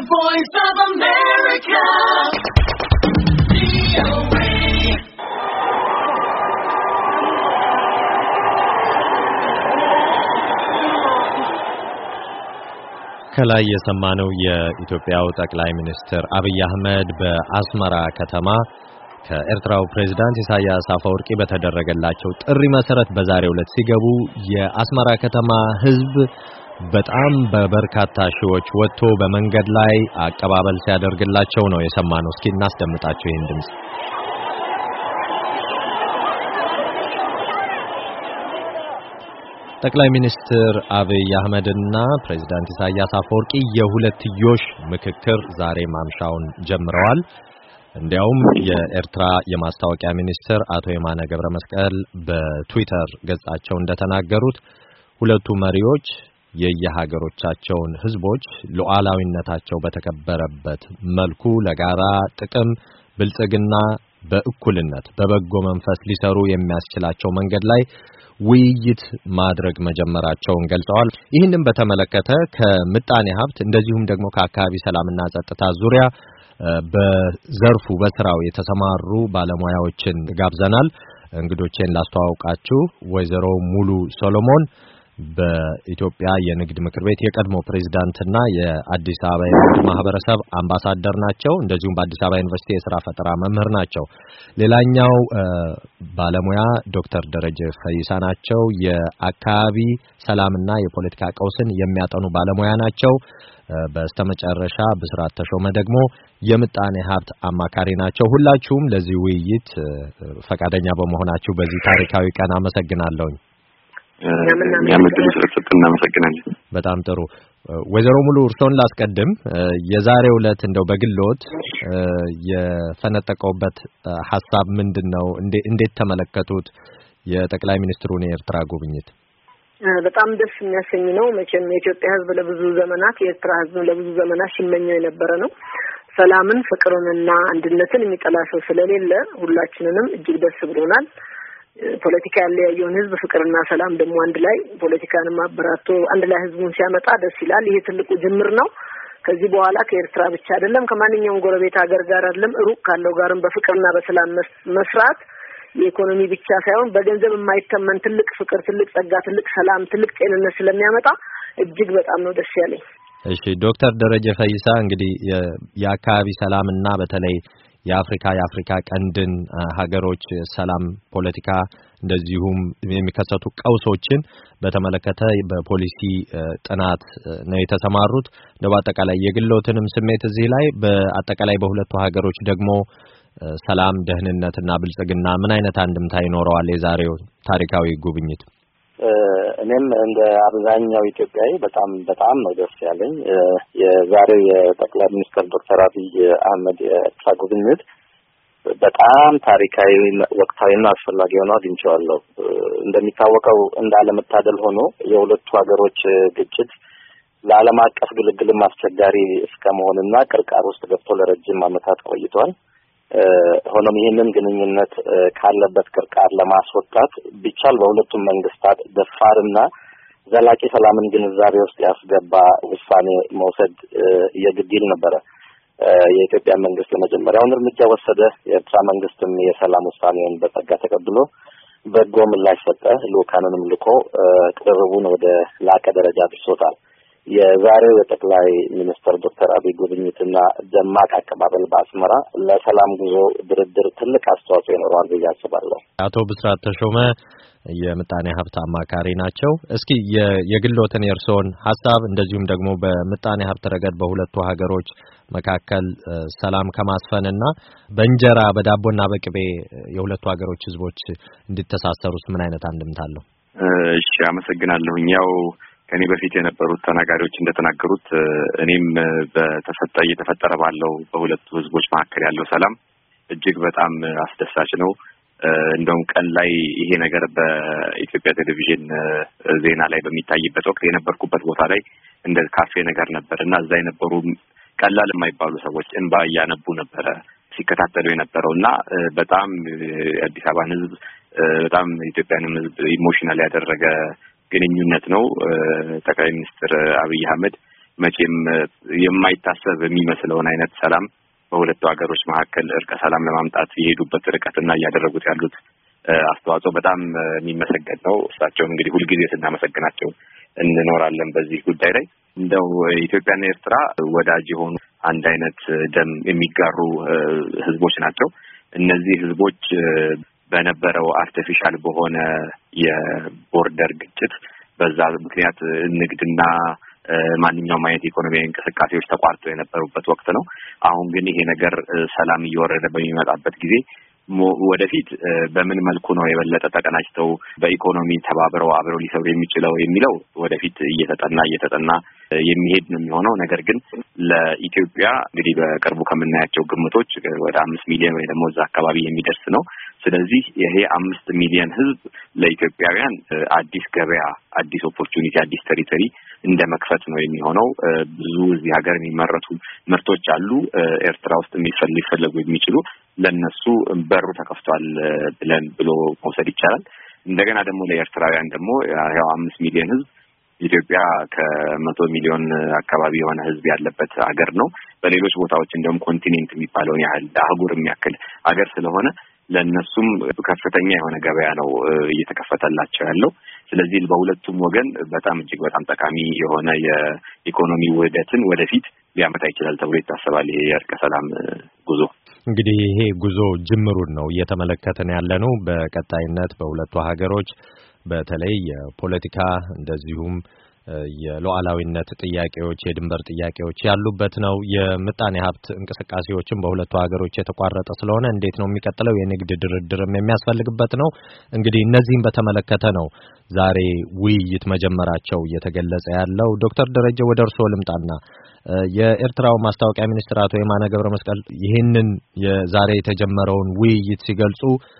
Voice of America. ከላይ የሰማነው የኢትዮጵያው ጠቅላይ ሚኒስትር አብይ አህመድ በአስመራ ከተማ ከኤርትራው ፕሬዝዳንት ኢሳያስ አፈወርቂ በተደረገላቸው ጥሪ መሰረት በዛሬው ዕለት ሲገቡ የአስመራ ከተማ ሕዝብ በጣም በበርካታ ሺዎች ወጥቶ በመንገድ ላይ አቀባበል ሲያደርግላቸው ነው የሰማነው። እስኪ እናስደምጣቸው ይህን ድምጽ። ጠቅላይ ሚኒስትር አብይ አህመድና ፕሬዝዳንት ኢሳያስ አፈወርቂ የሁለትዮሽ ምክክር ዛሬ ማምሻውን ጀምረዋል። እንዲያውም የኤርትራ የማስታወቂያ ሚኒስትር አቶ የማነ ገብረመስቀል በትዊተር ገጻቸው እንደተናገሩት ሁለቱ መሪዎች የየሀገሮቻቸውን ህዝቦች ሉዓላዊነታቸው በተከበረበት መልኩ ለጋራ ጥቅም ብልጽግና በእኩልነት በበጎ መንፈስ ሊሰሩ የሚያስችላቸው መንገድ ላይ ውይይት ማድረግ መጀመራቸውን ገልጸዋል። ይህንን በተመለከተ ከምጣኔ ሀብት እንደዚሁም ደግሞ ከአካባቢ ሰላምና ጸጥታ ዙሪያ በዘርፉ በስራው የተሰማሩ ባለሙያዎችን ጋብዘናል። እንግዶቼን ላስተዋውቃችሁ። ወይዘሮ ሙሉ ሶሎሞን በኢትዮጵያ የንግድ ምክር ቤት የቀድሞ ፕሬዝዳንትና የአዲስ አበባ የንግድ ማህበረሰብ አምባሳደር ናቸው። እንደዚሁም በአዲስ አበባ ዩኒቨርሲቲ የሥራ ፈጠራ መምህር ናቸው። ሌላኛው ባለሙያ ዶክተር ደረጀ ፈይሳ ናቸው። የአካባቢ ሰላምና የፖለቲካ ቀውስን የሚያጠኑ ባለሙያ ናቸው። በስተመጨረሻ ብስራት ተሾመ ደግሞ የምጣኔ ሀብት አማካሪ ናቸው። ሁላችሁም ለዚህ ውይይት ፈቃደኛ በመሆናችሁ በዚህ ታሪካዊ ቀን አመሰግናለሁ። እናመሰግናለን። በጣም ጥሩ። ወይዘሮ ሙሉ እርሶን ላስቀድም። የዛሬው ዕለት እንደው በግሎት የፈነጠቀውበት ሐሳብ ምንድነው? እንዴት ተመለከቱት የጠቅላይ ሚኒስትሩን የኤርትራ ጉብኝት? በጣም ደስ የሚያሰኝ ነው። መቼም የኢትዮጵያ ሕዝብ ለብዙ ዘመናት የኤርትራ ሕዝብ ለብዙ ዘመናት ሲመኘው የነበረ ነው። ሰላምን፣ ፍቅርንና አንድነትን የሚጠላ ሰው ስለሌለ ሁላችንንም እጅግ ደስ ብሎናል። ፖለቲካ ያለያየውን ህዝብ ፍቅርና ሰላም ደግሞ አንድ ላይ ፖለቲካንም አበራቶ አንድ ላይ ህዝቡን ሲያመጣ ደስ ይላል። ይሄ ትልቁ ጅምር ነው። ከዚህ በኋላ ከኤርትራ ብቻ አይደለም ከማንኛውም ጎረቤት ሀገር ጋር አይደለም ሩቅ ካለው ጋርም በፍቅርና በሰላም መስራት የኢኮኖሚ ብቻ ሳይሆን በገንዘብ የማይተመን ትልቅ ፍቅር፣ ትልቅ ጸጋ፣ ትልቅ ሰላም፣ ትልቅ ጤንነት ስለሚያመጣ እጅግ በጣም ነው ደስ ያለኝ። እሺ ዶክተር ደረጀ ፈይሳ እንግዲህ የአካባቢ ሰላምና በተለይ የአፍሪካ ቀንድን ሀገሮች ሰላም ፖለቲካ እንደዚሁም የሚከሰቱ ቀውሶችን በተመለከተ በፖሊሲ ጥናት ነው የተሰማሩት። በአጠቃላይ የግሎትንም ስሜት እዚህ ላይ በአጠቃላይ በሁለቱ ሀገሮች ደግሞ ሰላም፣ ደህንነትና ብልጽግና ምን አይነት አንድምታ ይኖረዋል የዛሬው ታሪካዊ ጉብኝት? እኔም እንደ አብዛኛው ኢትዮጵያዊ በጣም ነው ደስ ያለኝ። የዛሬው የጠቅላይ ሚኒስትር ዶክተር አብይ አህመድ የኤርትራ ጉብኝት በጣም ታሪካዊ፣ ወቅታዊና አስፈላጊ ሆኖ አግኝቼዋለሁ። እንደሚታወቀው እንዳለመታደል ሆኖ የሁለቱ ሀገሮች ግጭት ለዓለም አቀፍ ግልግልም አስቸጋሪ እስከመሆንና ቅርቃር ውስጥ ገብቶ ለረጅም ዓመታት ቆይቷል። ሆኖም ይህንን ግንኙነት ካለበት ቅርቃር ለማስወጣት ቢቻል በሁለቱም መንግስታት ደፋርና ዘላቂ ሰላምን ግንዛቤ ውስጥ ያስገባ ውሳኔ መውሰድ የግድ ይል ነበረ። የኢትዮጵያ መንግስት የመጀመሪያውን እርምጃ ወሰደ። የኤርትራ መንግስትም የሰላም ውሳኔውን በጸጋ ተቀብሎ በጎ ምላሽ ሰጠ። ልኡካንንም ልኮ ቅርርቡን ወደ ላቀ ደረጃ አድርሶታል። የዛሬው የጠቅላይ ሚኒስትር ዶክተር አብይ ጉብኝትና ደማቅ አቀባበል በአስመራ ለሰላም ጉዞ ድርድር ትልቅ አስተዋጽኦ ይኖረዋል ብዬ አስባለሁ። አቶ ብስራት ተሾመ የምጣኔ ሀብት አማካሪ ናቸው። እስኪ የግሎትን የእርስዎን ሀሳብ እንደዚሁም ደግሞ በምጣኔ ሀብት ረገድ በሁለቱ ሀገሮች መካከል ሰላም ከማስፈንና በእንጀራ በዳቦና በቅቤ የሁለቱ ሀገሮች ህዝቦች እንዲተሳሰሩስ ምን አይነት አንድምታ አለው? እሺ፣ አመሰግናለሁኝ። ያው ከኔ በፊት የነበሩት ተናጋሪዎች እንደተናገሩት እኔም እየተፈጠረ ባለው በሁለቱ ህዝቦች መካከል ያለው ሰላም እጅግ በጣም አስደሳች ነው። እንደውም ቀን ላይ ይሄ ነገር በኢትዮጵያ ቴሌቪዥን ዜና ላይ በሚታይበት ወቅት የነበርኩበት ቦታ ላይ እንደ ካፌ ነገር ነበርና እዛ የነበሩ ቀላል የማይባሉ ሰዎች እንባ እያነቡ ነበረ ሲከታተሉ የነበረውና በጣም አዲስ አበባን ህዝብ በጣም ኢትዮጵያንም ህዝብ ኢሞሽናል ያደረገ ግንኙነት ነው። ጠቅላይ ሚኒስትር አብይ አህመድ መቼም የማይታሰብ የሚመስለውን አይነት ሰላም በሁለቱ ሀገሮች መካከል እርቀ ሰላም ለማምጣት የሄዱበት ርቀትና እያደረጉት ያሉት አስተዋጽኦ በጣም የሚመሰገን ነው። እሳቸውን እንግዲህ ሁልጊዜ ስናመሰግናቸው እንኖራለን። በዚህ ጉዳይ ላይ እንደው ኢትዮጵያና ኤርትራ ወዳጅ የሆኑ አንድ አይነት ደም የሚጋሩ ህዝቦች ናቸው። እነዚህ ህዝቦች በነበረው አርቲፊሻል በሆነ የቦርደር ግጭት በዛ ምክንያት ንግድና ማንኛውም አይነት ኢኮኖሚያዊ እንቅስቃሴዎች ተቋርጠው የነበሩበት ወቅት ነው። አሁን ግን ይሄ ነገር ሰላም እየወረደ በሚመጣበት ጊዜ ወደፊት በምን መልኩ ነው የበለጠ ተቀናጅተው በኢኮኖሚ ተባብረው አብረው ሊሰሩ የሚችለው የሚለው ወደፊት እየተጠና የሚሄድ ነው የሚሆነው። ነገር ግን ለኢትዮጵያ እንግዲህ በቅርቡ ከምናያቸው ግምቶች ወደ 5 ሚሊዮን ወይ ደግሞ እዛ አካባቢ የሚደርስ ነው። ስለዚህ ይሄ 5 ሚሊዮን ህዝብ ለኢትዮጵያውያን አዲስ ገበያ፣ አዲስ ኦፖርቹኒቲ፣ አዲስ ቴሪቶሪ እንደ መክፈት ነው የሚሆነው። ብዙ እዚህ ሀገር የሚመረቱ ምርቶች አሉ ኤርትራ ውስጥ ሊፈለጉ የሚችሉ ለነሱ በሩ ተከፍቷል ብሎ መውሰድ ይቻላል። እንደገና ደግሞ ለኤርትራውያን ደግሞ ያው 5 ሚሊዮን ህዝብ ኢትዮጵያ ከ100 ሚሊዮን አካባቢ የሆነ ህዝብ ያለበት ሀገር ነው። በሌሎች ቦታዎች እንደውም ኮንቲኔንት የሚባለውን ያህል አህጉር የሚያክል ሀገር ስለሆነ ለነሱም ከፍተኛ የሆነ ገበያ ነው እየተከፈተላቸው ያለው። ስለዚህ በሁለቱም ወገን በጣም እጅግ በጣም ጠቃሚ የሆነ የኢኮኖሚ ውህደትን ወደፊት ሊያመጣ ይችላል ተብሎ ይታሰባል። ይሄ የእርቀ ሰላም ጉዞ እንግዲህ ይሄ ጉዞ ጅምሩን ነው እየተመለከተን ያለነው። በቀጣይነት በሁለቱ ሀገሮች በተለይ የፖለቲካ እንደዚሁም የሉዓላዊነት ጥያቄዎች፣ የድንበር ጥያቄዎች ያሉበት ነው። የምጣኔ ሀብት እንቅስቃሴዎችን በሁለቱ ሀገሮች የተቋረጠ ስለሆነ እንዴት ነው የሚቀጥለው የንግድ ድርድርም የሚያስፈልግበት ነው። እንግዲህ እነዚህን በተመለከተ ነው ዛሬ ውይይት መጀመራቸው እየተገለጸ ያለው። ዶክተር ደረጀ ወደ እርስዎ ልምጣና የኤርትራው ማስታወቂያ ሚኒስትር አቶ የማነ ገብረመስቀል ይህንን የዛሬ የተጀመረውን ውይይት ሲገልጹ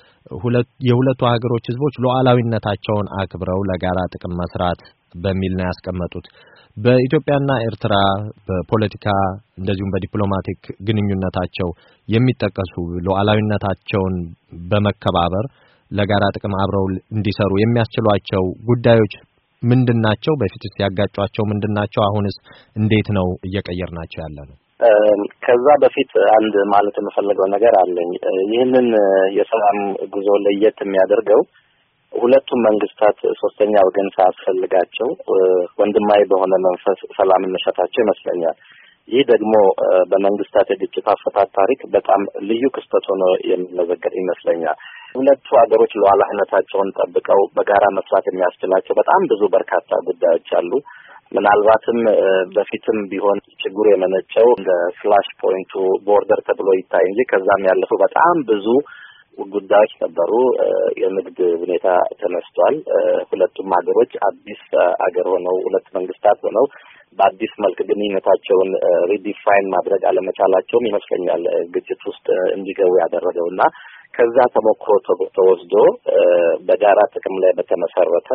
የሁለቱ ሀገሮች ህዝቦች ሉዓላዊነታቸውን አክብረው ለጋራ ጥቅም መስራት በሚል ነው ያስቀመጡት። በኢትዮጵያና ኤርትራ በፖለቲካ እንደዚሁም በዲፕሎማቲክ ግንኙነታቸው የሚጠቀሱ ሉዓላዊነታቸውን በመከባበር ለጋራ ጥቅም አብረው እንዲሰሩ የሚያስችሏቸው ጉዳዮች ምንድናቸው? በፊትስ ያጋጯቸው ምንድናቸው? አሁንስ እንዴት ነው እየቀየርናቸው ያለነው? ከዛ በፊት አንድ ማለት የምፈልገው ነገር አለኝ። ይህንን የሰላም ጉዞ ለየት የሚያደርገው ሁለቱም መንግስታት ሶስተኛ ወገን ሳያስፈልጋቸው ወንድማዊ በሆነ መንፈስ ሰላም መሻታቸው ይመስለኛል። ይህ ደግሞ በመንግስታት የግጭት አፈታት ታሪክ በጣም ልዩ ክስተት ሆኖ የሚመዘገብ ይመስለኛል። ሁለቱ ሀገሮች ሉዓላዊነታቸውን ጠብቀው በጋራ መስራት የሚያስችላቸው በጣም ብዙ በርካታ ጉዳዮች አሉ። ምናልባትም በፊትም ቢሆን ችግሩ የመነጨው እንደ ፍላሽ ፖይንቱ ቦርደር ተብሎ ይታይ እንጂ ከዛም ያለፉ በጣም ብዙ ጉዳዮች ነበሩ። የንግድ ሁኔታ ተነስቷል። ሁለቱም ሀገሮች አዲስ ሀገር ሆነው ሁለት መንግስታት ሆነው በአዲስ መልክ ግንኙነታቸውን ሪዲፋይን ማድረግ አለመቻላቸውም ይመስለኛል ግጭት ውስጥ እንዲገቡ ያደረገውና ከዛ ተሞክሮ ተወስዶ በጋራ ጥቅም ላይ በተመሰረተ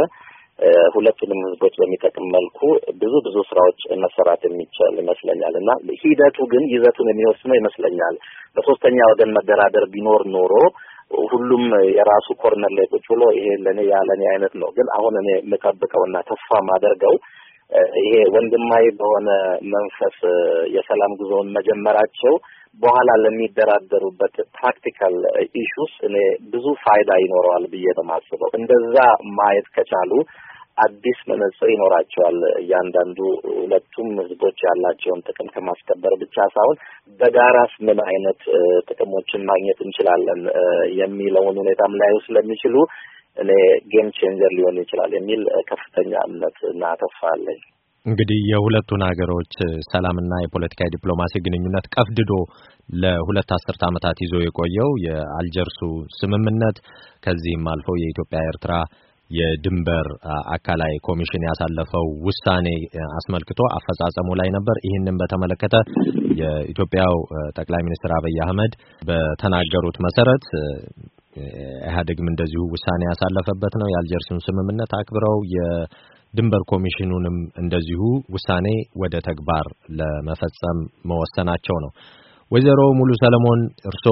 ሁለቱንም ህዝቦች በሚጠቅም መልኩ ብዙ ስራዎች መሰራት የሚቻል ይመስለኛል እና ሂደቱ ግን ይዘቱን የሚወስነው ይመስለኛል። በሶስተኛ ወገን መደራደር ቢኖር ኖሮ ሁሉም የራሱ ኮርነር ላይ ቁጭ ብሎ ይሄ ለኔ ያለኔ አይነት ነው። ግን አሁን እኔ የምጠብቀውና ተስፋ ማደርገው ይሄ ወንድማዊ በሆነ መንፈስ የሰላም ጉዞውን መጀመራቸው በኋላ ለሚደራደሩበት ፕራክቲካል ኢሹስ እኔ ብዙ ፋይዳ ይኖረዋል ብዬ ነው የማስበው። እንደዛ ማየት ከቻሉ አዲስ መነጽር ይኖራቸዋል። እያንዳንዱ ሁለቱም ህዝቦች ያላቸውን ጥቅም ከማስከበር ብቻ ሳይሆን በጋራስ ምን አይነት ጥቅሞችን ማግኘት እንችላለን የሚለውን ሁኔታም ላይ ስለሚችሉ እኔ ጌም ቼንጀር ሊሆን ይችላል የሚል ከፍተኛ እምነትና ተስፋ አለኝ። እንግዲህ የሁለቱን ሀገሮች ሰላምና የፖለቲካ ዲፕሎማሲ ግንኙነት ቀፍድዶ ለሁለት አስርት ዓመታት ይዞ የቆየው የአልጀርሱ ስምምነት ከዚህም አልፎ የኢትዮጵያ ኤርትራ የድንበር አካላይ ኮሚሽን ያሳለፈው ውሳኔ አስመልክቶ አፈጻጸሙ ላይ ነበር። ይህንን በተመለከተ የኢትዮጵያው ጠቅላይ ሚኒስትር አብይ አህመድ በተናገሩት መሰረት ኢህአዴግም እንደዚሁ ውሳኔ ያሳለፈበት ነው። የአልጀርሱን ስምምነት አክብረው የድንበር ኮሚሽኑንም እንደዚሁ ውሳኔ ወደ ተግባር ለመፈጸም መወሰናቸው ነው። ወይዘሮ ሙሉ ሰለሞን እርስዎ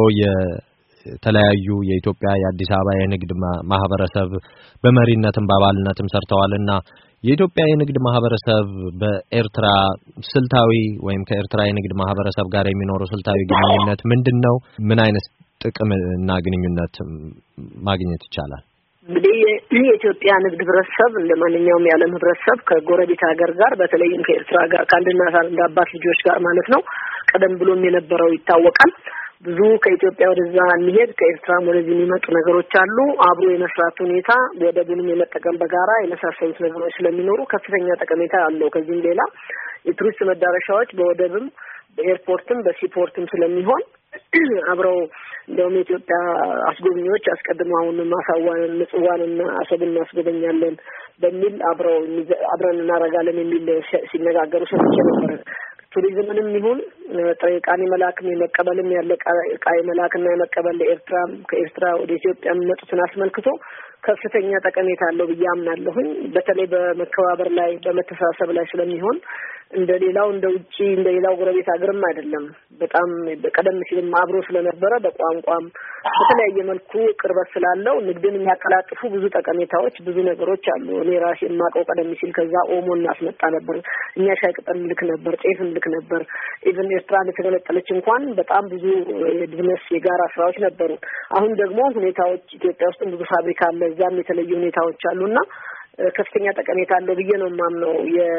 የተለያዩ የኢትዮጵያ የአዲስ አበባ የንግድ ማህበረሰብ በመሪነትም በአባልነትም ሰርተዋልና የኢትዮጵያ የንግድ ማህበረሰብ በኤርትራ ስልታዊ ወይም ከኤርትራ የንግድ ማህበረሰብ ጋር የሚኖረው ስልታዊ ግንኙነት ምንድነው? ምን አይነት ጥቅም እና ግንኙነት ማግኘት ይቻላል? እንግዲህ የኢትዮጵያ ንግድ ህብረተሰብ እንደማንኛውም የዓለም ህብረተሰብ ከጎረቤት ሀገር ጋር በተለይም ከኤርትራ ጋር ከአንድና አባት ልጆች ጋር ማለት ነው ቀደም ብሎም የነበረው ይታወቃል። ብዙ ከኢትዮጵያ ወደዛ የሚሄድ ከኤርትራም ወደዚህ የሚመጡ ነገሮች አሉ። አብሮ የመስራት ሁኔታ ወደቡንም የመጠቀም በጋራ የመሳሰሉት ነገሮች ስለሚኖሩ ከፍተኛ ጠቀሜታ አለው። ከዚህም ሌላ የቱሪስት መዳረሻዎች በወደብም በኤርፖርትም በሲፖርትም ስለሚሆን አብረው እንደውም የኢትዮጵያ አስጎብኚዎች አስቀድመው አሁን ማሳዋን ምጽዋንና አሰብን እናስጎበኛለን በሚል አብረን እናረጋለን የሚል ሲነጋገሩ ሰምቼ ነበር። ቱሪዝምንም ይሁን ጥሬ ዕቃን መላክም የመቀበልም ያለ ዕቃ መላክና የመቀበል ለኤርትራም ከኤርትራ ወደ ኢትዮጵያ የሚመጡትን አስመልክቶ ከፍተኛ ጠቀሜታ አለው ብዬ አምናለሁኝ። በተለይ በመከባበር ላይ በመተሳሰብ ላይ ስለሚሆን እንደሌላው እንደውጪ እንደሌላው ጎረቤት ሀገርም አይደለም። በጣም ቀደም ሲልም አብሮ ስለነበረ በቋንቋም በተለያየ መልኩ ቅርበት ስላለው ንግድን የሚያቀላጥፉ ብዙ ጠቀሜታዎች ብዙ ነገሮች አሉ። እኔ ራሴ የማውቀው ቀደም ሲል ከዛ ኦሞ እናስመጣ ነበር፣ እኛ ሻይ ቅጠል ልክ ነበር፣ ጤፍ ልክ ነበር። ኢቭን ኤርትራ እንደተገነጠለች እንኳን በጣም ብዙ የቢዝነስ የጋራ ስራዎች ነበሩ። አሁን ደግሞ ሁኔታዎች ኢትዮጵያ ውስጥ ብዙ ፋብሪካ አለ፣ እዛም የተለዩ ሁኔታዎች አሉና ከፍተኛ ጠቀሜታ አለው ብዬ ነው የማምነው።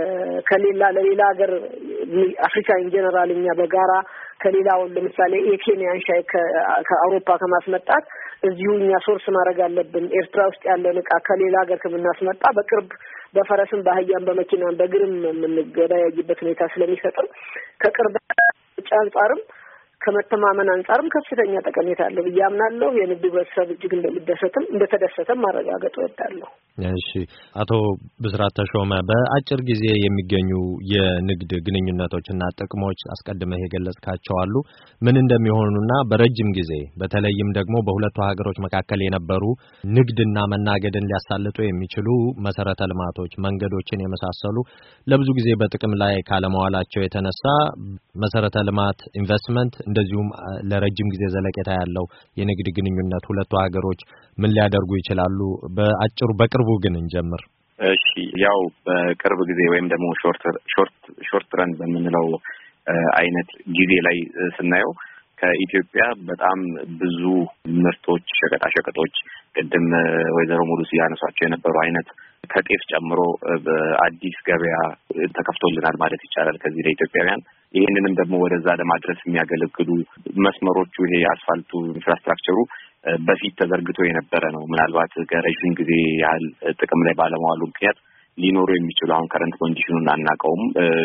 ለሌላ ሀገር አፍሪካ ኢን ጀነራል እኛ በጋራ ከሌላው ለምሳሌ የኬንያን ሻይ ከአውሮፓ ከማስመጣት እዚሁ እኛ ሶርስ ማድረግ አለብን። ኤርትራ ውስጥ ያለን ዕቃ ከሌላ ሀገር ከምናስመጣ በቅርብ በፈረስም በአህያም በመኪናም በእግርም የምንገበያይበት ሁኔታ ስለሚፈጥር ከቅርብ አንጻርም ከመተማመን አንጻርም ከፍተኛ ጠቀሜታ አለው ብዬ አምናለሁ። የንግድ ህብረተሰብ እጅግ እንደተደሰተም ማረጋገጥ እወዳለሁ። እሺ፣ አቶ ብስራት ተሾመ በአጭር ጊዜ የሚገኙ የንግድ ግንኙነቶችና ጥቅሞች አስቀድመህ የገለጽካቸው አሉ። ምን እንደሚሆኑና በረጅም ጊዜ በተለይም ደግሞ በሁለቱ ሀገሮች መካከል የነበሩ ንግድና መናገድን ሊያሳልጡ የሚችሉ መሰረተ ልማቶች፣ መንገዶችን የመሳሰሉ ለብዙ ጊዜ በጥቅም ላይ ካለመዋላቸው የተነሳ መሰረተ ልማት ኢንቨስትመንት እንደዚሁም ለረጅም ጊዜ ዘለቄታ ያለው የንግድ ግንኙነት ሁለቱ ሀገሮች ምን ሊያደርጉ ይችላሉ? በቅርቡ ግን እንጀምር። እሺ፣ ያው በቅርብ ጊዜ ወይም ደግሞ ሾርት ረን በምንለው አይነት ጊዜ ላይ ስናየው ከኢትዮጵያ በጣም ብዙ ምርቶች፣ ሸቀጣሸቀጦች ቅድም ወይዘሮ ሙሉ ሲያነሷቸው የነበሩ አይነት ከጤፍ ጨምሮ በአዲስ ገበያ ተከፍቶልናል ማለት ይቻላል ከዚህ ለኢትዮጵያውያን። ይህንንም ደግሞ ወደዛ ለማድረስ የሚያገለግሉ መስመሮቹ ይሄ የአስፋልቱ ኢንፍራስትራክቸሩ በፊት ተዘርግቶ የነበረ ነው። ምናልባት ከረዥም ጊዜ ያህል ጥቅም ላይ ባለመዋሉ ምክንያት ሊኖሩ የሚችሉ አሁን ከረንት ኮንዲሽኑን አናውቀውም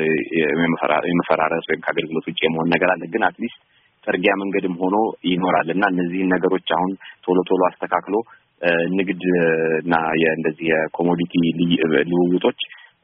የመፈራረስ ወይም ከአገልግሎት ውጭ የመሆን ነገር አለ። ግን አትሊስት ጥርጊያ መንገድም ሆኖ ይኖራል እና እነዚህን ነገሮች አሁን ቶሎ አስተካክሎ ንግድ እና እንደዚህ የኮሞዲቲ ልውውጦች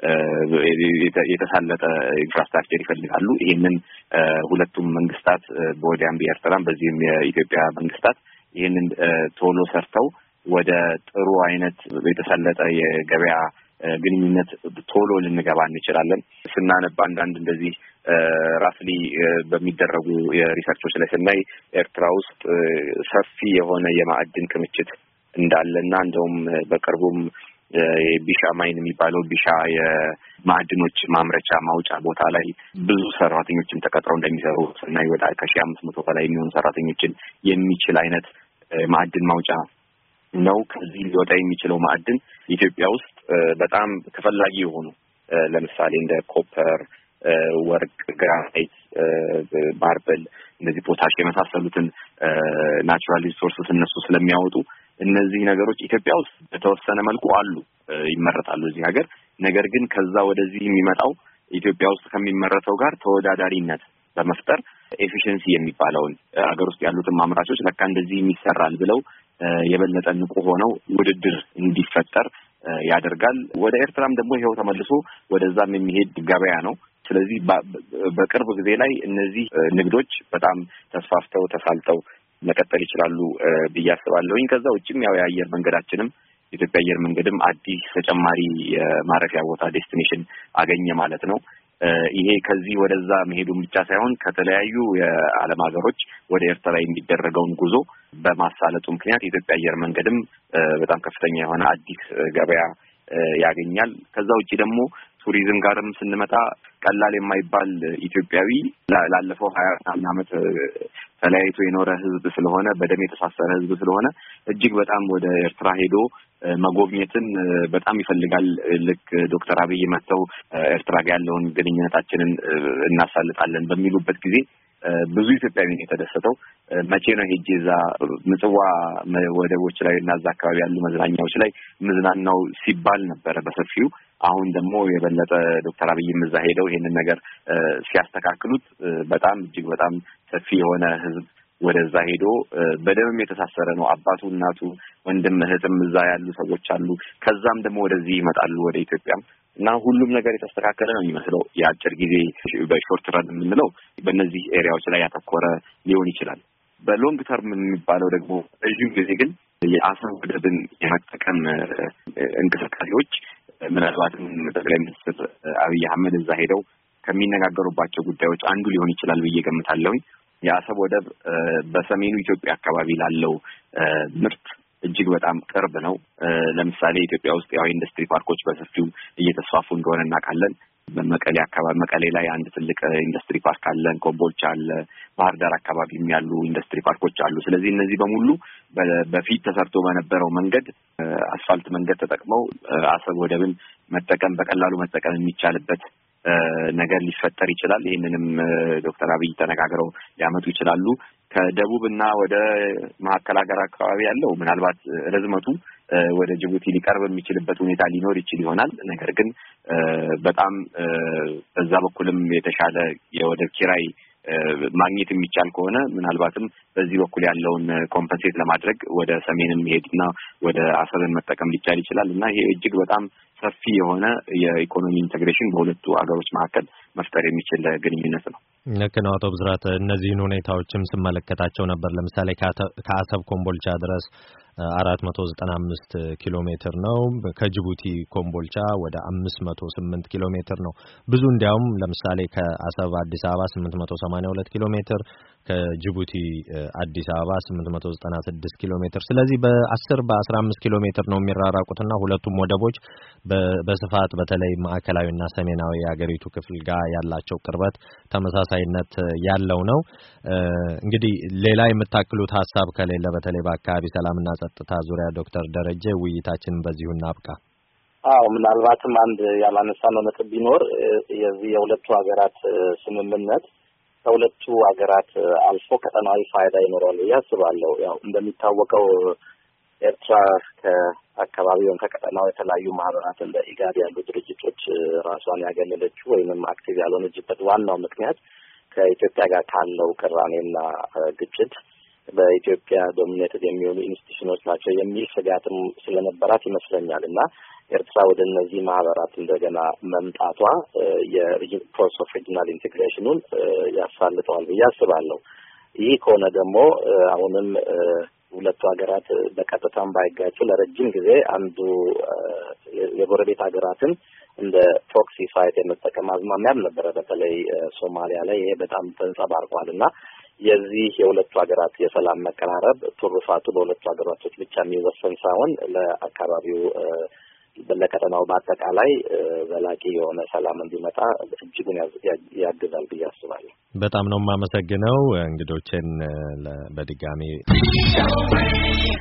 የተሳለጠ ኢንፍራስትራክቸር ይፈልጋሉ። ይሄንን ሁለቱም መንግስታት በወዲያም በኤርትራም በዚህም የኢትዮጵያ መንግስታት ይሄንን ቶሎ ሰርተው ወደ ጥሩ አይነት የተሳለጠ የገበያ ግንኙነት ቶሎ ልንገባ እንችላለን። ስናነባ አንዳንድ እንደዚህ ራፍሊ በሚደረጉ የሪሰርቾች ላይ ስናይ ኤርትራ ውስጥ ሰፊ የሆነ የማዕድን ክምችት እንዳለና እንደውም በቅርቡም የቢሻ ማይን የሚባለው ቢሻ የማዕድኖች ማምረቻ ማውጫ ቦታ ላይ ብዙ ሰራተኞችን ተቀጥረው እንደሚሰሩ እና ይወጣ ከ1500 በላይ የሚሆኑ ሰራተኞችን የሚችል አይነት ማዕድን ማውጫ ነው። ከዚህ ሊወጣ የሚችለው ማዕድን ኢትዮጵያ ውስጥ በጣም ተፈላጊ የሆኑ ለምሳሌ እንደ ኮፐር፣ ወርቅ፣ ግራናይት፣ ማርበል፣ እነዚህ ፖታሽ የመሳሰሉትን ናቹራል ሪሶርስስ እነሱ ስለሚያወጡ እነዚህ ነገሮች ኢትዮጵያ ውስጥ በተወሰነ መልኩ አሉ፣ ይመረታሉ እዚህ ሀገር። ነገር ግን ከዛ ወደዚህ የሚመጣው ኢትዮጵያ ውስጥ ከሚመረተው ጋር ተወዳዳሪነት በመፍጠር ኤፊሽንሲ የሚባለውን ሀገር ውስጥ ያሉትን ማምራቾች ለካ እንደዚህ ይሰራል ብለው የበለጠ ንቁ ሆነው ውድድር እንዲፈጠር ያደርጋል። ወደ ኤርትራም ደግሞ ይሄው ተመልሶ ወደዛም የሚሄድ ገበያ ነው። ስለዚህ በቅርብ ጊዜ ላይ እነዚህ ንግዶች በጣም ተስፋፍተው ተሳልጠው መቀጠል ይችላሉ ብዬ አስባለሁኝ። ከዛ ውጭም ያው የአየር መንገዳችንም የኢትዮጵያ አየር መንገድም አዲስ ተጨማሪ የማረፊያ ቦታ ዴስቲኔሽን አገኘ ማለት ነው። ይሄ ከዚህ ወደዛ መሄዱን ብቻ ሳይሆን ከተለያዩ የዓለም ሀገሮች ወደ ኤርትራ የሚደረገውን ጉዞ በማሳለጡ ምክንያት የኢትዮጵያ አየር መንገድም በጣም ከፍተኛ የሆነ አዲስ ገበያ ያገኛል። ከዛ ውጪ ደግሞ ቱሪዝም ጋርም ስንመጣ ቀላል የማይባል ኢትዮጵያዊ ላለፈው 20 ዓመት ተለያይቶ የኖረ ህዝብ ስለሆነ በደም የተሳሰረ ህዝብ ስለሆነ እጅግ በጣም ወደ ኤርትራ ሄዶ መጎብኘትን በጣም ይፈልጋል። ልክ ዶክተር አብይ መጥተው ኤርትራ ጋር ያለውን ግንኙነታችንን እናሳልጣለን በሚሉበት ጊዜ ብዙ ኢትዮጵያዊ ነው የተደሰተው። መቼ ነው ሄጄ እዛ ምጽዋ ወደቦች ላይ እና እዛ አካባቢ ያሉ መዝናኛዎች ላይ መዝናናው ሲባል ነበረ በሰፊው። አሁን ደግሞ የበለጠ ዶክተር አብይም እዛ ሄደው ይሄንን ነገር ሲያስተካክሉት በጣም እጅግ በጣም ሰፊ የሆነ ህዝብ ወደዛ ሄዶ በደምም የተሳሰረ ነው። አባቱ፣ እናቱ፣ ወንድም እህትም እዛ ያሉ ሰዎች አሉ። ከዛም ደግሞ ወደዚህ ይመጣሉ ወደ ኢትዮጵያም እና ሁሉም ነገር የተስተካከለ ነው የሚመስለው። የአጭር ጊዜ በሾርት ረን የምንለው በእነዚህ ኤሪያዎች ላይ ያተኮረ ሊሆን ይችላል። በሎንግ ተርም የሚባለው ደግሞ ረዥም ጊዜ ግን የአሰብ ወደብን የመጠቀም እንቅስቃሴዎች ምናልባትም ጠቅላይ ሚኒስትር አብይ አህመድ እዛ ሄደው ከሚነጋገሩባቸው ጉዳዮች አንዱ ሊሆን ይችላል ብዬ ገምታለሁኝ። የአሰብ ወደብ በሰሜኑ ኢትዮጵያ አካባቢ ላለው ምርት እጅግ በጣም ቅርብ ነው። ለምሳሌ ኢትዮጵያ ውስጥ ያው ኢንዱስትሪ ፓርኮች በሰፊው እየተስፋፉ እንደሆነ እናውቃለን። በመቀሌ አካባቢ መቀሌ ላይ አንድ ትልቅ ኢንዱስትሪ ፓርክ አለ፣ ኮምቦልቻ አለ፣ ባህር ዳር አካባቢም ያሉ ኢንዱስትሪ ፓርኮች አሉ። ስለዚህ እነዚህ በሙሉ በፊት ተሰርቶ በነበረው መንገድ አስፋልት መንገድ ተጠቅመው አሰብ ወደብን በቀላሉ መጠቀም የሚቻልበት ነገር ሊፈጠር ይችላል። ይሄንንም ዶክተር አብይ ተነጋግረው ሊያመጡ ይችላሉ። ከደቡብና ወደ መሀከል ሀገር አካባቢ ያለው ምናልባት ርዝመቱ ወደ ጅቡቲ ሊቀርብ የሚችልበት ሁኔታ ሊኖር ይችል ይሆናል። ነገር ግን በጣም በዛ በኩልም የተሻለ የወደብ ኪራይ ማግኘት የሚቻል ከሆነ ምናልባትም በዚህ በኩል ያለውን ኮምፐንሴት ለማድረግ ወደ ሰሜንም መሄድና ወደ አሰብን መጠቀም ሊቻል ይችላል እና ይሄ እጅግ በጣም ሰፊ የሆነ የኢኮኖሚ ኢንቴግሬሽን በሁለቱ ሀገሮች መካከል መፍጠር የሚችል ግንኙነት ነው። ልክ ነው አቶ ብስራት። እነዚህን ሁኔታዎችም ስመለከታቸው ነበር። ለምሳሌ ከአሰብ ኮምቦልቻ ድረስ 495 ኪሎ ሜትር ነው። ከጅቡቲ ኮምቦልቻ ወደ 508 ኪሎ ሜትር ነው። ብዙ እንዲያውም ለምሳሌ ከአሰብ አዲስ አበባ 882 ኪሎ ሜትር፣ ከጅቡቲ አዲስ አበባ 896 ኪሎ ሜትር። ስለዚህ በ15 ኪሎ ሜትር ነው የሚራራቁትና ሁለቱም ወደቦች በስፋት በተለይ ማዕከላዊና ሰሜናዊ የሀገሪቱ ክፍል ጋር ያላቸው ቅርበት ተመሳሳይነት ያለው ነው። እንግዲህ ሌላ የምታክሉት ሀሳብ ከሌለ በተለይ በአካባቢ ሰላምና ጸጥታ ዙሪያ ዶክተር ደረጀ ውይይታችንን በዚሁ እናብቃ። አዎ ምናልባትም አንድ ያላነሳነው ነጥብ ቢኖር የዚህ የሁለቱ ሀገራት ስምምነት ከሁለቱ ሀገራት አልፎ ቀጠናዊ ፋይዳ ይኖረዋል ያስባለሁ። ያው እንደሚታወቀው ኤርትራ ከአካባቢውን ከቀጠናው የተለያዩ ማህበራት እንደ ኢጋድ ያሉ ድርጅቶች ራሷን ያገለለችው ወይንም አክቲቭ ያልሆነችበት ዋናው ምክንያት ከኢትዮጵያ ጋር ካለው ቅራኔና ግጭት በኢትዮጵያ ዶሚኔትድ የሚሆኑ ኢንስቲትዩሽኖች ናቸው የሚል ስጋትም ስለነበራት ይመስለኛል እና ኤርትራ ወደ እነዚህ ማህበራት እንደገና መምጣቷ የፕሮሰስ ኦፍ ሪጂናል ኢንቴግሬሽኑን ያሳልጠዋል ብዬ አስባለሁ። ይህ ከሆነ ደግሞ አሁንም ሁለቱ ሀገራት በቀጥታም ባይጋጩ ለረጅም ጊዜ አንዱ የጎረቤት ሀገራትን እንደ ፕሮክሲ ሳይት የመጠቀም አዝማሚያም ነበረ። በተለይ ሶማሊያ ላይ ይሄ በጣም ተንጸባርቋል እና የዚህ የሁለቱ ሀገራት የሰላም መቀራረብ ትሩፋቱ በሁለቱ ሀገራቶች ብቻ የሚወሰን ሳይሆን ለአካባቢው ለቀጠናው በአጠቃላይ ዘላቂ የሆነ ሰላም እንዲመጣ እጅጉን ያግዛል ብዬ አስባለሁ። በጣም ነው የማመሰግነው እንግዶችን በድጋሚ